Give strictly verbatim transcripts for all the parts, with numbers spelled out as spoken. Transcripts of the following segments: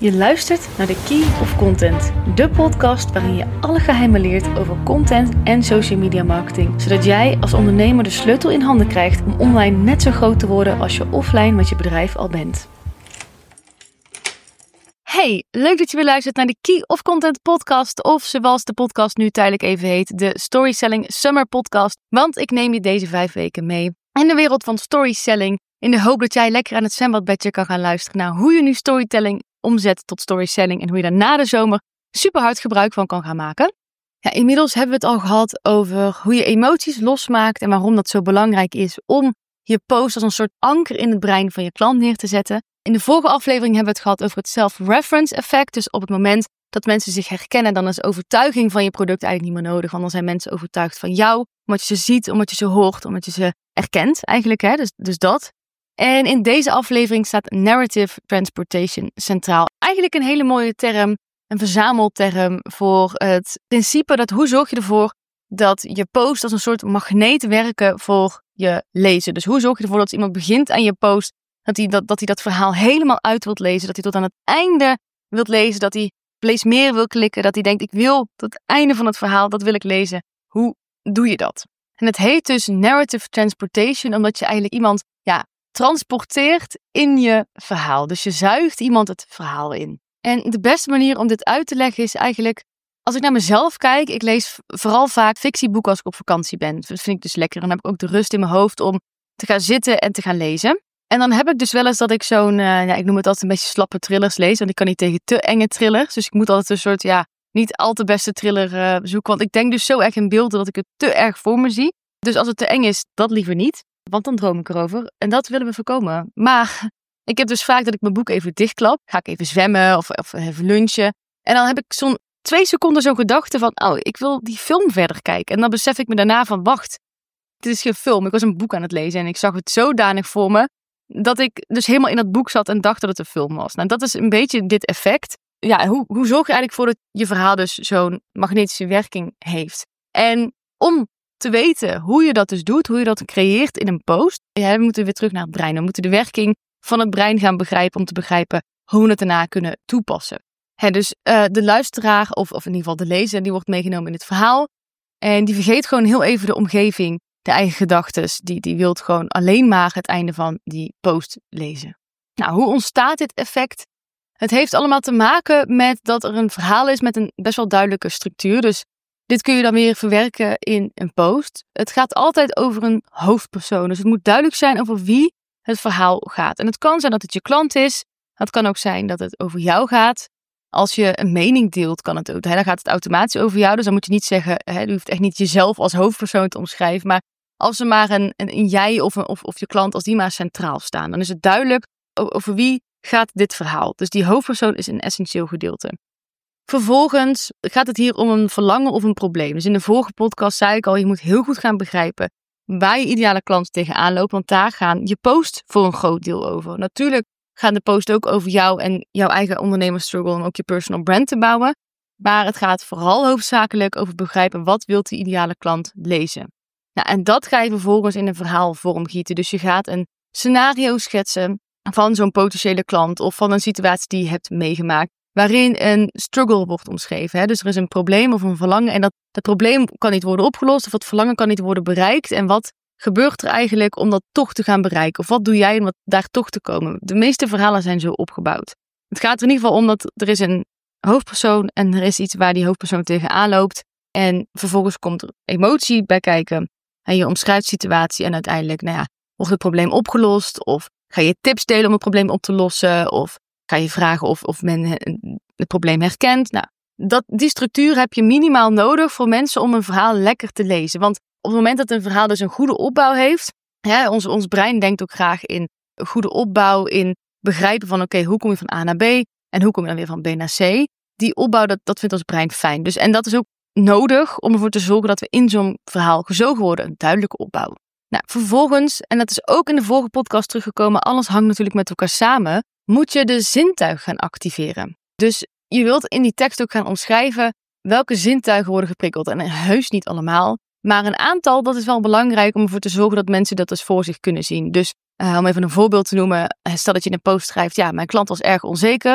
Je luistert naar de Key of Content, de podcast waarin je alle geheimen leert over content en social media marketing, zodat jij als ondernemer de sleutel in handen krijgt om online net zo groot te worden als je offline met je bedrijf al bent. Hey, leuk dat je weer luistert naar de Key of Content podcast, of zoals de podcast nu tijdelijk even heet, de Storytelling Summer Podcast, want ik neem je deze vijf weken mee in de wereld van storytelling, in de hoop dat jij lekker aan het zwembadbedje kan gaan luisteren naar hoe je nu storytelling omzet tot storytelling en hoe je daar na de zomer super hard gebruik van kan gaan maken. Ja, inmiddels hebben we het al gehad over hoe je emoties losmaakt en waarom dat zo belangrijk is om je post als een soort anker in het brein van je klant neer te zetten. In de vorige aflevering hebben we het gehad over het self-reference effect. Dus op het moment dat mensen zich herkennen, dan is overtuiging van je product eigenlijk niet meer nodig. Want dan zijn mensen overtuigd van jou, omdat je ze ziet, omdat je ze hoort, omdat je ze erkent eigenlijk. Hè? Dus, dus dat. En in deze aflevering staat narrative transportation centraal. Eigenlijk een hele mooie term, een verzamelterm voor het principe dat hoe zorg je ervoor dat je post als een soort magneet werken voor je lezer. Dus hoe zorg je ervoor dat als iemand begint aan je post, dat hij dat, dat hij dat verhaal helemaal uit wilt lezen, dat hij tot aan het einde wilt lezen, dat hij lees meer wil klikken, dat hij denkt ik wil tot het einde van het verhaal, dat wil ik lezen. Hoe doe je dat? En het heet dus narrative transportation, omdat je eigenlijk iemand ja, transporteert in je verhaal. Dus je zuigt iemand het verhaal in. En de beste manier om dit uit te leggen is eigenlijk, als ik naar mezelf kijk, ik lees vooral vaak fictieboeken als ik op vakantie ben. Dat vind ik dus lekker. Dan heb ik ook de rust in mijn hoofd om te gaan zitten en te gaan lezen. En dan heb ik dus wel eens dat ik zo'n, uh, ja, ik noem het altijd een beetje slappe thrillers lees. Want ik kan niet tegen te enge thrillers. Dus ik moet altijd een soort, ja, niet al te beste thriller uh, zoeken. Want ik denk dus zo erg in beelden dat ik het te erg voor me zie. Dus als het te eng is, dat liever niet. Want dan droom ik erover. En dat willen we voorkomen. Maar ik heb dus vaak dat ik mijn boek even dichtklap. Ga ik even zwemmen of, of even lunchen. En dan heb ik zo'n twee seconden zo'n gedachte van, oh, ik wil die film verder kijken. En dan besef ik me daarna van, wacht, dit is geen film. Ik was een boek aan het lezen en ik zag het zodanig voor me, dat ik dus helemaal in dat boek zat en dacht dat het een film was. Nou, dat is een beetje dit effect. Ja, hoe, hoe zorg je eigenlijk voor dat je verhaal dus zo'n magnetische werking heeft? En om te weten hoe je dat dus doet, hoe je dat creëert in een post, ja, we moeten weer terug naar het brein. We moeten de werking van het brein gaan begrijpen om te begrijpen hoe we het daarna kunnen toepassen. He, dus uh, de luisteraar, of, of in ieder geval de lezer, die wordt meegenomen in het verhaal. En die vergeet gewoon heel even de omgeving, de eigen gedachtes. Die, die wil gewoon alleen maar het einde van die post lezen. Nou, hoe ontstaat dit effect? Het heeft allemaal te maken met dat er een verhaal is met een best wel duidelijke structuur. Dus dit kun je dan weer verwerken in een post. Het gaat altijd over een hoofdpersoon. Dus het moet duidelijk zijn over wie het verhaal gaat. En het kan zijn dat het je klant is. Het kan ook zijn dat het over jou gaat. Als je een mening deelt, kan het ook. Dan gaat het automatisch over jou. Dus dan moet je niet zeggen, je hoeft echt niet jezelf als hoofdpersoon te omschrijven. Maar als er maar een, een, een jij of, een, of, of je klant, als die maar centraal staan, dan is het duidelijk over wie gaat dit verhaal. Dus die hoofdpersoon is een essentieel gedeelte. Vervolgens gaat het hier om een verlangen of een probleem. Dus in de vorige podcast zei ik al, je moet heel goed gaan begrijpen waar je ideale klant tegenaan loopt. Want daar gaan je post voor een groot deel over. Natuurlijk gaan de post ook over jou en jouw eigen ondernemersstruggle om ook je personal brand te bouwen. Maar het gaat vooral hoofdzakelijk over begrijpen wat wil die ideale klant lezen. Nou, en dat ga je vervolgens in een verhaal vormgieten. Dus je gaat een scenario schetsen van zo'n potentiële klant of van een situatie die je hebt meegemaakt, waarin een struggle wordt omschreven. Hè? Dus er is een probleem of een verlangen en dat, dat probleem kan niet worden opgelost of het verlangen kan niet worden bereikt. En wat gebeurt er eigenlijk om dat toch te gaan bereiken? Of wat doe jij om daar toch te komen? De meeste verhalen zijn zo opgebouwd. Het gaat er in ieder geval om dat er is een hoofdpersoon en er is iets waar die hoofdpersoon tegenaan loopt. En vervolgens komt er emotie bij kijken. En je omschrijft de situatie en uiteindelijk, nou ja, wordt het probleem opgelost? Of ga je tips delen om het probleem op te lossen? Of ga je vragen of, of men het probleem herkent? Nou, dat, die structuur heb je minimaal nodig voor mensen om een verhaal lekker te lezen. Want op het moment dat een verhaal dus een goede opbouw heeft, ja, ons, ons brein denkt ook graag in een goede opbouw, in begrijpen van oké, okay, hoe kom je van A naar B en hoe kom je dan weer van B naar C? Die opbouw, dat, dat vindt ons brein fijn. Dus, en dat is ook nodig om ervoor te zorgen dat we in zo'n verhaal gezogen worden, een duidelijke opbouw. Nou, vervolgens, en dat is ook in de vorige podcast teruggekomen, alles hangt natuurlijk met elkaar samen, moet je de zintuig gaan activeren. Dus je wilt in die tekst ook gaan omschrijven welke zintuigen worden geprikkeld. En heus niet allemaal, maar een aantal, dat is wel belangrijk om ervoor te zorgen dat mensen dat dus voor zich kunnen zien. Dus uh, om even een voorbeeld te noemen, stel dat je in een post schrijft, ja, mijn klant was erg onzeker.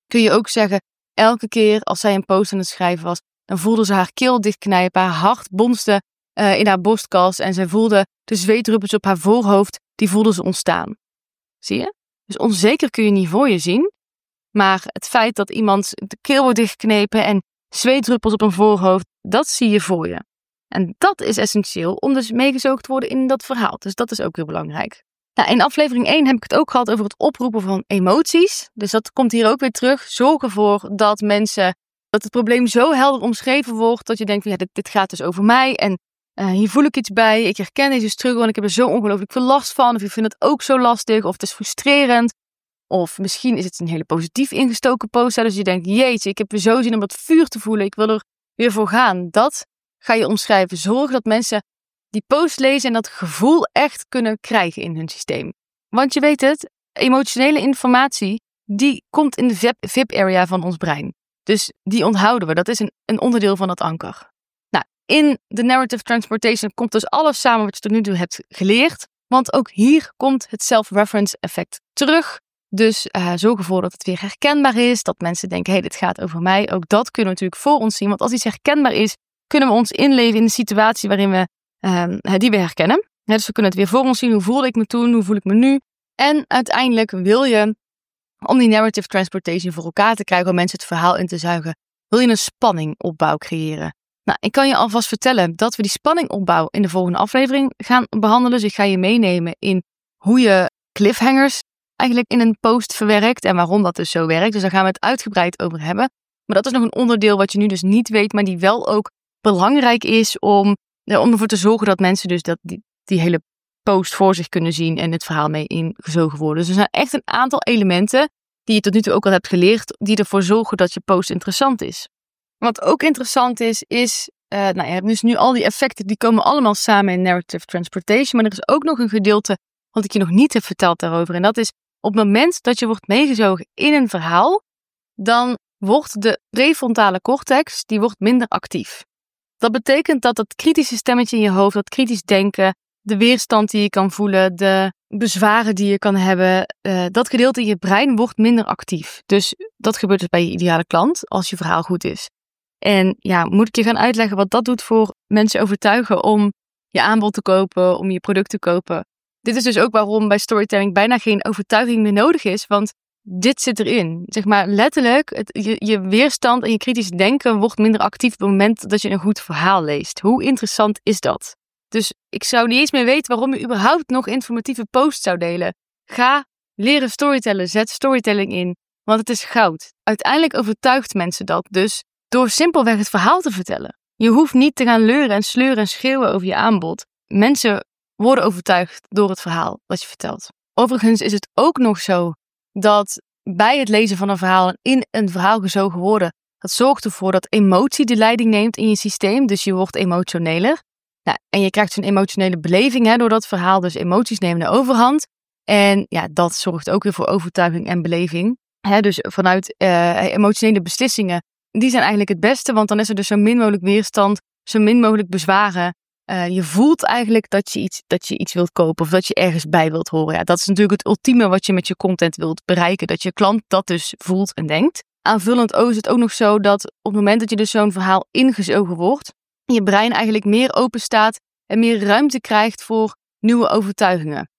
kun je ook zeggen, elke keer als zij een post aan het schrijven was, dan voelde ze haar keel dichtknijpen, haar hart bonsde uh, in haar borstkas en zij voelde de zweetdruppels op haar voorhoofd, die voelde ze ontstaan. Zie je? Dus onzeker kun je niet voor je zien, maar het feit dat iemand de keel wordt dichtgeknepen en zweetdruppels op een voorhoofd, dat zie je voor je. En dat is essentieel om dus meegezoogd te worden in dat verhaal. Dus dat is ook heel belangrijk. Nou, in aflevering één heb ik het ook gehad over het oproepen van emoties. Dus dat komt hier ook weer terug. Zorg ervoor dat mensen, dat het probleem zo helder omschreven wordt, dat je denkt van ja, dit, dit gaat dus over mij en uh, hier voel ik iets bij. Ik herken deze struggle en ik heb er zo ongelooflijk veel last van. Of ik vind het ook zo lastig of het is frustrerend. Of misschien is het een hele positief ingestoken post. Dus je denkt, jeetje, ik heb er zo zin om dat vuur te voelen. Ik wil er weer voor gaan. Dat ga je omschrijven. Zorg dat mensen die post lezen en dat gevoel echt kunnen krijgen in hun systeem. Want je weet het, emotionele informatie, die komt in de V I P-area van ons brein. Dus die onthouden we. Dat is een, een onderdeel van het anker. Nou, in de narrative transportation komt dus alles samen wat je tot nu toe hebt geleerd. Want ook hier komt het self-reference effect terug. Dus uh, zorg ervoor dat het weer herkenbaar is. Dat mensen denken, hé, hey, dit gaat over mij. Ook dat kunnen we natuurlijk voor ons zien. Want als iets herkenbaar is, kunnen we ons inleven in de situatie waarin we, uh, die we herkennen. Ja, dus we kunnen het weer voor ons zien. Hoe voelde ik me toen? Hoe voel ik me nu? En uiteindelijk wil je, om die narrative transportation voor elkaar te krijgen, om mensen het verhaal in te zuigen, wil je een spanningopbouw creëren. Nou, ik kan je alvast vertellen dat we die spanningopbouw in de volgende aflevering gaan behandelen. Dus ik ga je meenemen in hoe je cliffhangers eigenlijk in een post verwerkt en waarom dat dus zo werkt. Dus daar gaan we het uitgebreid over hebben. Maar dat is nog een onderdeel wat je nu dus niet weet, maar die wel ook belangrijk is om, om ervoor te zorgen dat mensen dus dat die, die hele post voor zich kunnen zien en het verhaal mee ingezogen worden. Dus er zijn echt een aantal elementen die je tot nu toe ook al hebt geleerd, die ervoor zorgen dat je post interessant is. Wat ook interessant is, is, uh, nou je hebt dus nu al die effecten, die komen allemaal samen in narrative transportation, maar er is ook nog een gedeelte wat ik je nog niet heb verteld daarover. En dat is, op het moment dat je wordt meegezogen in een verhaal, dan wordt de prefrontale cortex, die wordt minder actief. Dat betekent dat dat kritische stemmetje in je hoofd, dat kritisch denken, de weerstand die je kan voelen, de bezwaren die je kan hebben, uh, dat gedeelte in je brein wordt minder actief. Dus dat gebeurt dus bij je ideale klant, als je verhaal goed is. En ja, moet ik je gaan uitleggen wat dat doet voor mensen overtuigen om je aanbod te kopen, om je product te kopen. Dit is dus ook waarom bij storytelling bijna geen overtuiging meer nodig is, want dit zit erin. Zeg maar letterlijk, het, je, je weerstand en je kritisch denken wordt minder actief op het moment dat je een goed verhaal leest. Hoe interessant is dat? Dus ik zou niet eens meer weten waarom je überhaupt nog informatieve posts zou delen. Ga leren storytellen, zet storytelling in, want het is goud. Uiteindelijk overtuigt mensen dat dus door simpelweg het verhaal te vertellen. Je hoeft niet te gaan leuren en sleuren en schreeuwen over je aanbod. Mensen worden overtuigd door het verhaal wat je vertelt. Overigens is het ook nog zo dat bij het lezen van een verhaal en in een verhaal gezogen worden, dat zorgt ervoor dat emotie de leiding neemt in je systeem. Dus je wordt emotioneler. Nou, en je krijgt zo'n emotionele beleving hè, door dat verhaal. Dus emoties nemen de overhand. En ja, dat zorgt ook weer voor overtuiging en beleving. Hè, dus vanuit uh, emotionele beslissingen, die zijn eigenlijk het beste. Want dan is er dus zo min mogelijk weerstand, zo min mogelijk bezwaren. Uh, je voelt eigenlijk dat je, iets, dat je iets wilt kopen of dat je ergens bij wilt horen. Ja, dat is natuurlijk het ultieme wat je met je content wilt bereiken. Dat je klant dat dus voelt en denkt. Aanvullend is het ook nog zo dat op het moment dat je dus zo'n verhaal ingezogen wordt, je brein eigenlijk meer open staat en meer ruimte krijgt voor nieuwe overtuigingen.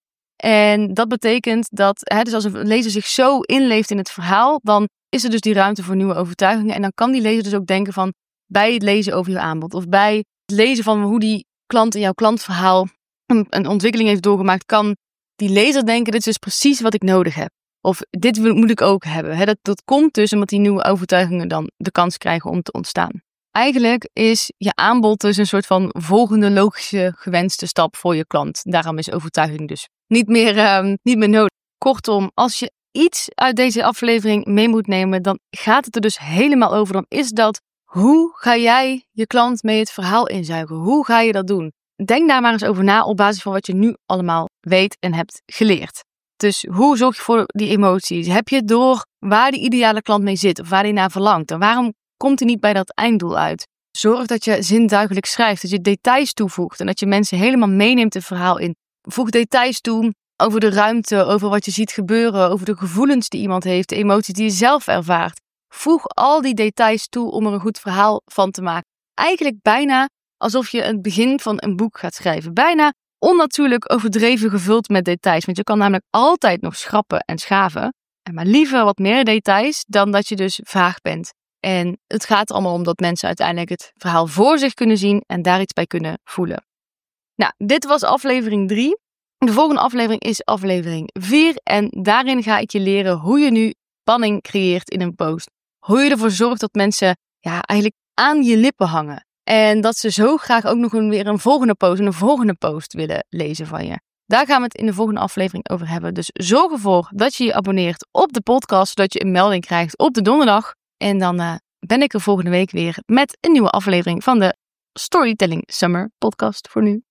En dat betekent dat, hè, dus als een lezer zich zo inleeft in het verhaal, dan is er dus die ruimte voor nieuwe overtuigingen. En dan kan die lezer dus ook denken van, bij het lezen over je aanbod of bij het lezen van hoe die klant in jouw klantverhaal een, een ontwikkeling heeft doorgemaakt, kan die lezer denken, dit is dus precies wat ik nodig heb. Of dit moet ik ook hebben. Hè, dat, dat komt dus omdat die nieuwe overtuigingen dan de kans krijgen om te ontstaan. Eigenlijk is je aanbod dus een soort van volgende logische gewenste stap voor je klant. Daarom is overtuiging dus niet meer, uh, niet meer nodig. Kortom, als je iets uit deze aflevering mee moet nemen, dan gaat het er dus helemaal over. Dan is dat, hoe ga jij je klant mee het verhaal inzuigen? Hoe ga je dat doen? Denk daar maar eens over na op basis van wat je nu allemaal weet en hebt geleerd. Dus hoe zorg je voor die emoties? Heb je door waar die ideale klant mee zit of waar hij naar verlangt? En waarom komt hij niet bij dat einddoel uit? Zorg dat je zinduidelijk schrijft, dat je details toevoegt en dat je mensen helemaal meeneemt het verhaal in. Voeg details toe over de ruimte, over wat je ziet gebeuren, over de gevoelens die iemand heeft, de emoties die je zelf ervaart. Voeg al die details toe om er een goed verhaal van te maken. Eigenlijk bijna alsof je het begin van een boek gaat schrijven. Bijna onnatuurlijk overdreven gevuld met details. Want je kan namelijk altijd nog schrappen en schaven. Maar liever wat meer details dan dat je dus vaag bent. En het gaat er allemaal om dat mensen uiteindelijk het verhaal voor zich kunnen zien en daar iets bij kunnen voelen. Nou, dit was aflevering drie. De volgende aflevering is aflevering vier. En daarin ga ik je leren hoe je nu spanning creëert in een post. Hoe je ervoor zorgt dat mensen ja, eigenlijk aan je lippen hangen. En dat ze zo graag ook nog een, weer een volgende post en een volgende post willen lezen van je. Daar gaan we het in de volgende aflevering over hebben. Dus zorg ervoor dat je je abonneert op de podcast, zodat je een melding krijgt op de donderdag. En dan uh, ben ik er volgende week weer met een nieuwe aflevering van de Storytelling Summer podcast voor nu.